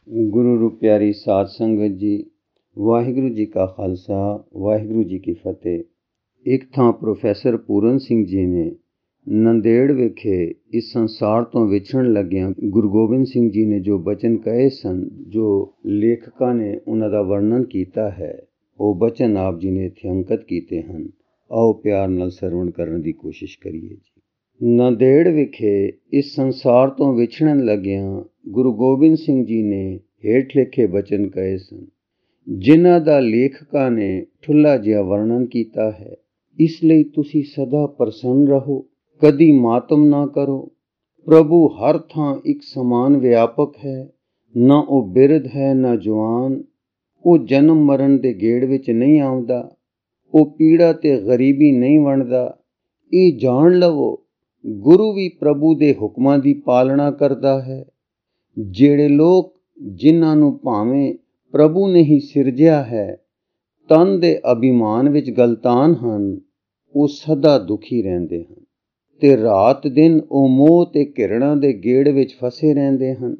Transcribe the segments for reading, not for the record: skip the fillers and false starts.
ਗੁਰੂ ਰੂਪ ਪਿਆਰੀ ਸਾਧ ਸੰਗਤ ਜੀ, ਵਾਹਿਗੁਰੂ ਜੀ ਕਾ ਖਾਲਸਾ, ਵਾਹਿਗੁਰੂ ਜੀ ਕੀ ਫਤਿਹ। ਇੱਕ ਥਾਂ ਪ੍ਰੋਫੈਸਰ ਪੂਰਨ ਸਿੰਘ ਜੀ ਨੇ ਨੰਦੇੜ ਵਿਖੇ ਇਸ ਸੰਸਾਰ ਤੋਂ ਵਿਛੜਨ ਲੱਗਿਆਂ ਗੁਰੂ ਗੋਬਿੰਦ ਸਿੰਘ ਜੀ ਨੇ ਜੋ ਬਚਨ ਕਹੇ ਸਨ, ਜੋ ਲੇਖਕਾਂ ਨੇ ਉਹਨਾਂ ਦਾ ਵਰਣਨ ਕੀਤਾ ਹੈ, ਉਹ ਬਚਨ ਆਪ ਜੀ ਨੇ ਇੱਥੇ ਅੰਕਿਤ ਕੀਤੇ ਹਨ। ਆਓ ਪਿਆਰ ਨਾਲ ਸਰਵਣ ਕਰਨ ਦੀ ਕੋਸ਼ਿਸ਼ ਕਰੀਏ ਜੀ। ਨੰਦੇੜ ਵਿਖੇ ਇਸ ਸੰਸਾਰ ਤੋਂ ਵਿਛੜਨ ਲੱਗਿਆਂ ਗੁਰੂ ਗੋਬਿੰਦ ਸਿੰਘ ਜੀ ਨੇ ਹੇਠ ਲਿਖੇ ਬਚਨ ਕਹੇ ਸਨ, ਜਿਨ੍ਹਾਂ ਦਾ ਲੇਖਕਾਂ ਨੇ ਠੁੱਲਾ ਜਿਹਾ ਵਰਣਨ ਕੀਤਾ ਹੈ। ਇਸ ਲਈ ਤੁਸੀਂ ਸਦਾ ਪ੍ਰਸੰਨ ਰਹੋ, ਕਦੀ ਮਾਤਮ ਨਾ ਕਰੋ। ਪ੍ਰਭੂ ਹਰ ਥਾਂ ਇੱਕ ਸਮਾਨ ਵਿਆਪਕ ਹੈ, ਨਾ ਉਹ ਬਿਰਧ ਹੈ ਨਾ ਜਵਾਨ। ਉਹ ਜਨਮ ਮਰਨ ਦੇ ਗੇੜ ਵਿੱਚ ਨਹੀਂ ਆਉਂਦਾ, ਉਹ ਪੀੜਾ ਤੇ ਗਰੀਬੀ ਨਹੀਂ ਵੰਡਦਾ। ਇਹ ਜਾਣ ਲਵੋ, ਗੁਰੂ ਵੀ ਪ੍ਰਭੂ ਦੇ ਹੁਕਮਾਂ ਦੀ ਪਾਲਣਾ ਕਰਦਾ ਹੈ। ਜਿਹੜੇ ਲੋਕ ਜਿਨ੍ਹਾਂ ਨੂੰ ਭਾਵੇਂ ਪ੍ਰਭੂ ਨੇ ਹੀ ਸਿਰਜਿਆ ਹੈ, ਤਨ ਦੇ ਅਭਿਮਾਨ ਵਿੱਚ ਗਲਤਾਨ ਹਨ, ਉਹ ਸਦਾ ਦੁਖੀ ਰਹਿੰਦੇ ਹਨ ਤੇ ਰਾਤ ਦਿਨ ਉਹ ਮੋਹ ਤੇ ਘਿਰਣਾ ਦੇ ਗੇੜ ਵਿੱਚ ਫਸੇ ਰਹਿੰਦੇ ਹਨ।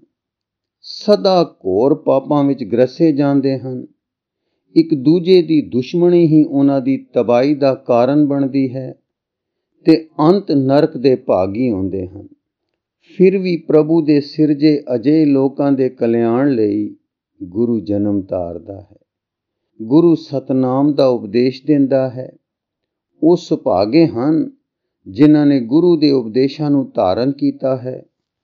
ਸਦਾ ਘੋਰ ਪਾਪਾਂ ਵਿੱਚ ਗ੍ਰਸੇ ਜਾਂਦੇ ਹਨ। ਇੱਕ ਦੂਜੇ ਦੀ ਦੁਸ਼ਮਣੀ ਹੀ ਉਹਨਾਂ ਦੀ ਤਬਾਹੀ ਦਾ ਕਾਰਨ ਬਣਦੀ ਹੈ ਤੇ ਅੰਤ ਨਰਕ ਦੇ ਭਾਗੀ ਹੁੰਦੇ ਹਨ। ਫਿਰ ਵੀ ਪ੍ਰਭੂ ਦੇ ਸਿਰਜੇ ਅਜਿਹੇ ਲੋਕਾਂ ਦੇ ਕਲਿਆਣ ਲਈ ਗੁਰੂ ਜਨਮ ਧਾਰਦਾ ਹੈ। ਗੁਰੂ ਸਤਨਾਮ ਦਾ ਉਪਦੇਸ਼ ਦਿੰਦਾ ਹੈ। ਉਹ ਸੁਭਾਗੇ ਹਨ ਜਿਨ੍ਹਾਂ ਨੇ ਗੁਰੂ ਦੇ ਉਪਦੇਸ਼ਾਂ ਨੂੰ ਧਾਰਨ ਕੀਤਾ ਹੈ,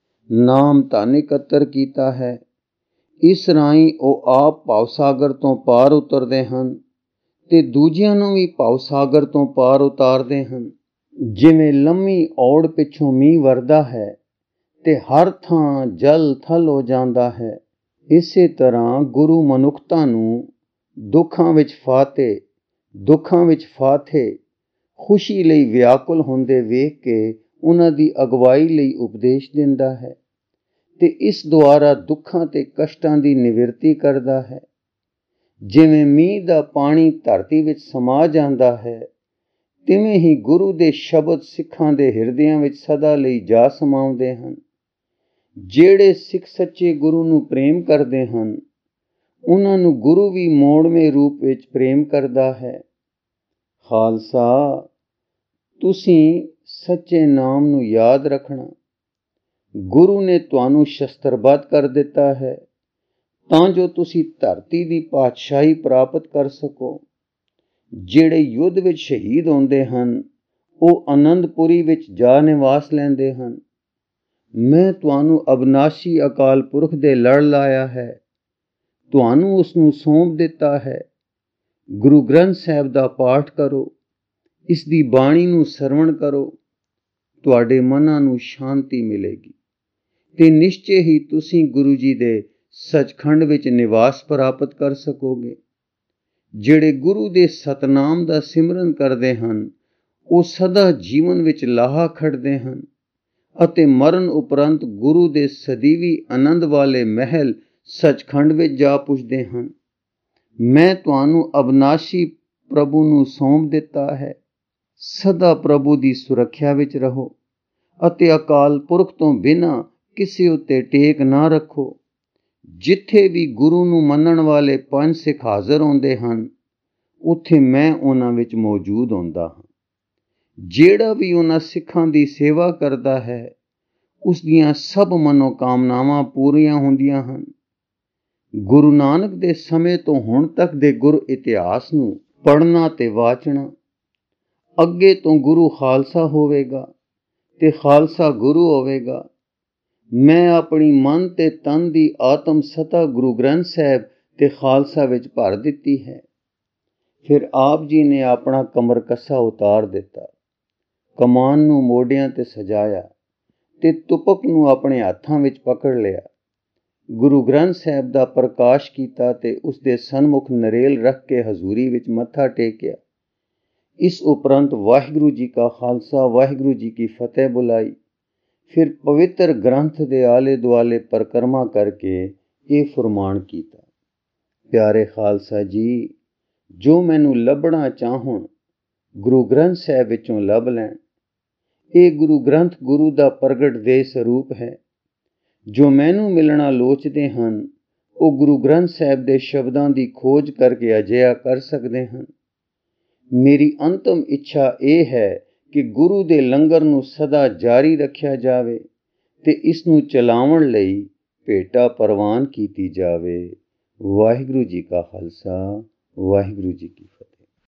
ਨਾਮ ਧਨ ਇਕੱਤਰ ਕੀਤਾ ਹੈ। ਇਸ ਰਾਹੀਂ ਉਹ ਆਪ ਭਵਸਾਗਰ ਤੋਂ ਪਾਰ ਉਤਰਦੇ ਹਨ ਤੇ ਦੂਜਿਆਂ ਨੂੰ ਵੀ ਭਵਸਾਗਰ ਤੋਂ ਪਾਰ ਉਤਾਰਦੇ ਹਨ। ਜਿਵੇਂ ਲੰਮੀ ਔੜ ਪਿੱਛੋਂ ਮੀਂਹ ਵਰਦਾ ਹੈ ਤੇ ਹਰ ਥਾਂ ਜਲ ਥਲ ਹੋ ਜਾਂਦਾ ਹੈ, ਇਸੇ ਤਰ੍ਹਾਂ ਗੁਰੂ ਮਨੁੱਖਤਾ ਨੂੰ ਦੁੱਖਾਂ ਵਿੱਚ ਫਾਥੇ ਖੁਸ਼ੀ ਲਈ ਵਿਆਕੁਲ ਹੁੰਦੇ ਵੇਖ ਕੇ ਉਹਨਾਂ ਦੀ ਅਗਵਾਈ ਲਈ ਉਪਦੇਸ਼ ਦਿੰਦਾ ਹੈ ਤੇ ਇਸ ਦੁਆਰਾ ਦੁੱਖਾਂ ਤੇ ਕਸ਼ਟਾਂ ਦੀ ਨਿਵਰਤੀ ਕਰਦਾ ਹੈ। ਜਿਵੇਂ ਮੀਂਹ ਦਾ ਪਾਣੀ ਧਰਤੀ ਵਿੱਚ ਸਮਾ ਜਾਂਦਾ ਹੈ, ਤਿਵੇਂ ਹੀ ਗੁਰੂ ਦੇ ਸ਼ਬਦ ਸਿੱਖਾਂ ਦੇ ਹਿਰਦਿਆਂ ਵਿੱਚ ਸਦਾ ਲਈ ਜਾ ਸਮਾਉਂਦੇ ਹਨ। ਜਿਹੜੇ ਸਿੱਖ ਸੱਚੇ ਗੁਰੂ ਨੂੰ ਪ੍ਰੇਮ ਕਰਦੇ ਹਨ, ਉਹਨਾਂ ਨੂੰ ਗੁਰੂ ਵੀ ਮੋੜਵੇਂ ਰੂਪ ਵਿੱਚ ਪ੍ਰੇਮ ਕਰਦਾ ਹੈ। ਖਾਲਸਾ, ਤੁਸੀਂ ਸੱਚੇ ਨਾਮ ਨੂੰ ਯਾਦ ਰੱਖਣਾ। ਗੁਰੂ ਨੇ ਤੁਹਾਨੂੰ ਸ਼ਸਤਰਬੱਧ ਕਰ ਦਿੱਤਾ ਹੈ ਤਾਂ ਜੋ ਤੁਸੀਂ ਧਰਤੀ ਦੀ ਪਾਤਸ਼ਾਹੀ ਪ੍ਰਾਪਤ ਕਰ ਸਕੋ। ਜਿਹੜੇ ਯੁੱਧ ਵਿੱਚ ਸ਼ਹੀਦ ਹੁੰਦੇ ਹਨ, ਉਹ ਅਨੰਦਪੁਰੀ ਵਿੱਚ ਜਾ ਨਿਵਾਸ ਲੈਂਦੇ ਹਨ। ਮੈਂ ਤੁਹਾਨੂੰ ਅਬਨਾਸ਼ੀ ਅਕਾਲ ਪੁਰਖ ਦੇ ਲੜ ਲਾਇਆ ਹੈ, ਤੁਹਾਨੂੰ ਉਸ ਨੂੰ ਸੌਂਪ ਦਿੱਤਾ ਹੈ। ਗੁਰੂ ਗ੍ਰੰਥ ਸਾਹਿਬ ਦਾ ਪਾਠ ਕਰੋ, ਇਸ ਦੀ ਬਾਣੀ ਨੂੰ ਸਰਵਣ ਕਰੋ, ਤੁਹਾਡੇ ਮਨਾਂ ਨੂੰ ਸ਼ਾਂਤੀ ਮਿਲੇਗੀ ਤੇ ਨਿਸ਼ਚੇ ਹੀ ਤੁਸੀਂ ਗੁਰੂ ਜੀ ਦੇ ਸੱਚਖੰਡ ਵਿੱਚ ਨਿਵਾਸ ਪ੍ਰਾਪਤ ਕਰ ਸਕੋਗੇ। ਜਿਹੜੇ ਗੁਰੂ ਦੇ ਸਤਨਾਮ ਦਾ ਸਿਮਰਨ ਕਰਦੇ ਹਨ, ਉਹ ਸਦਾ ਜੀਵਨ ਵਿੱਚ ਲਾਹਾ ਖੱਟਦੇ ਹਨ ਅਤੇ ਮਰਨ ਉਪਰੰਤ ਗੁਰੂ ਦੇ ਸਦੀਵੀ ਆਨੰਦ ਵਾਲੇ ਮਹਿਲ ਸੱਚਖੰਡ ਵਿੱਚ ਜਾ ਪੁੱਜਦੇ ਹਨ। ਮੈਂ ਤੁਹਾਨੂੰ ਅਬਨਾਸ਼ੀ ਪ੍ਰਭੂ ਨੂੰ ਸੌਂਪ ਦਿੱਤਾ ਹੈ। ਸਦਾ ਪ੍ਰਭੂ ਦੀ ਸੁਰੱਖਿਆ ਵਿੱਚ ਰਹੋ ਅਤੇ ਅਕਾਲ ਪੁਰਖ ਤੋਂ ਬਿਨਾਂ ਕਿਸੇ ਉੱਤੇ ਟੇਕ ਨਾ ਰੱਖੋ। ਜਿੱਥੇ ਵੀ ਗੁਰੂ ਨੂੰ ਮੰਨਣ ਵਾਲੇ 5 ਸਿੱਖ ਹਾਜ਼ਰ ਹੁੰਦੇ ਹਨ, ਉੱਥੇ ਮੈਂ ਉਹਨਾਂ ਵਿੱਚ ਮੌਜੂਦ ਹੁੰਦਾ ਹਾਂ। ਜਿਹੜਾ ਵੀ ਉਹਨਾਂ ਸਿੱਖਾਂ ਦੀ ਸੇਵਾ ਕਰਦਾ ਹੈ, ਉਸ ਦੀਆਂ ਸਭ ਮਨੋਕਾਮਨਾਵਾਂ ਪੂਰੀਆਂ ਹੁੰਦੀਆਂ ਹਨ। ਗੁਰੂ ਨਾਨਕ ਦੇ ਸਮੇਂ ਤੋਂ ਹੁਣ ਤੱਕ ਦੇ ਗੁਰ ਇਤਿਹਾਸ ਨੂੰ ਪੜ੍ਹਨਾ ਤੇ ਵਾਚਣਾ। ਅੱਗੇ ਤੋਂ ਗੁਰੂ ਖਾਲਸਾ ਹੋਵੇਗਾ ਤੇ ਖਾਲਸਾ ਗੁਰੂ ਹੋਵੇਗਾ। ਮੈਂ ਆਪਣੀ ਮਨ ਤੇ ਤਨ ਦੀ ਆਤਮ ਸਤਾ ਗੁਰੂ ਗ੍ਰੰਥ ਸਾਹਿਬ ਤੇ ਖਾਲਸਾ ਵਿੱਚ ਭਰ ਦਿੱਤੀ ਹੈ। ਫਿਰ ਆਪ ਜੀ ਨੇ ਆਪਣਾ ਕਮਰ ਕੱਸਾ ਉਤਾਰ ਦਿੱਤਾ, ਕਮਾਨ ਨੂੰ ਮੋਢਿਆਂ ਤੇ ਸਜਾਇਆ ਤੇ ਤੁਪਕ ਨੂੰ ਆਪਣੇ ਹੱਥਾਂ ਵਿੱਚ ਪਕੜ ਲਿਆ। ਗੁਰੂ ਗ੍ਰੰਥ ਸਾਹਿਬ ਦਾ ਪ੍ਰਕਾਸ਼ ਕੀਤਾ ਤੇ ਉਸ ਦੇ ਸਨਮੁਖ ਨਰੇਲ ਰੱਖ ਕੇ ਹਜ਼ੂਰੀ ਵਿੱਚ ਮੱਥਾ ਟੇਕਿਆ। ਇਸ ਉਪਰੰਤ ਵਾਹਿਗੁਰੂ ਜੀ ਕਾ ਖਾਲਸਾ, ਵਾਹਿਗੁਰੂ ਜੀ ਕੀ ਫਤਿਹ ਬੁਲਾਈ। ਫਿਰ ਪਵਿੱਤਰ ਗ੍ਰੰਥ ਦੇ ਆਲੇ ਦੁਆਲੇ ਪਰਿਕਰਮਾ ਕਰਕੇ ਇਹ ਫਰਮਾਨ ਕੀਤਾ, ਪਿਆਰੇ ਖਾਲਸਾ ਜੀ, ਜੋ ਮੈਨੂੰ ਲੱਭਣਾ ਚਾਹਣ, ਗੁਰੂ ਗ੍ਰੰਥ ਸਾਹਿਬ ਵਿੱਚੋਂ ਲੱਭ ਲੈਣ। ਇਹ ਗੁਰੂ ਗ੍ਰੰਥ ਗੁਰੂ ਦਾ ਪ੍ਰਗਟ ਦੇ ਸਰੂਪ ਹੈ। ਜੋ ਮੈਨੂੰ ਮਿਲਣਾ ਲੋਚਦੇ ਹਨ, ਉਹ ਗੁਰੂ ਗ੍ਰੰਥ ਸਾਹਿਬ ਦੇ ਸ਼ਬਦਾਂ ਦੀ ਖੋਜ ਕਰਕੇ ਅਜਿਹਾ ਕਰ ਸਕਦੇ ਹਨ। ਮੇਰੀ ਅੰਤਮ ਇੱਛਾ ਇਹ ਹੈ ਕਿ ਗੁਰੂ ਦੇ ਲੰਗਰ ਨੂੰ ਸਦਾ ਜਾਰੀ ਰੱਖਿਆ ਜਾਵੇ ਤੇ ਇਸ ਨੂੰ ਚਲਾਉਣ ਲਈ ਭੇਟਾ ਪ੍ਰਵਾਨ ਕੀਤੀ ਜਾਵੇ। ਵਾਹਿਗੁਰੂ ਜੀ ਕਾ ਖਾਲਸਾ, ਵਾਹਿਗੁਰੂ ਜੀ ਕੀ ਫਤਿਹ।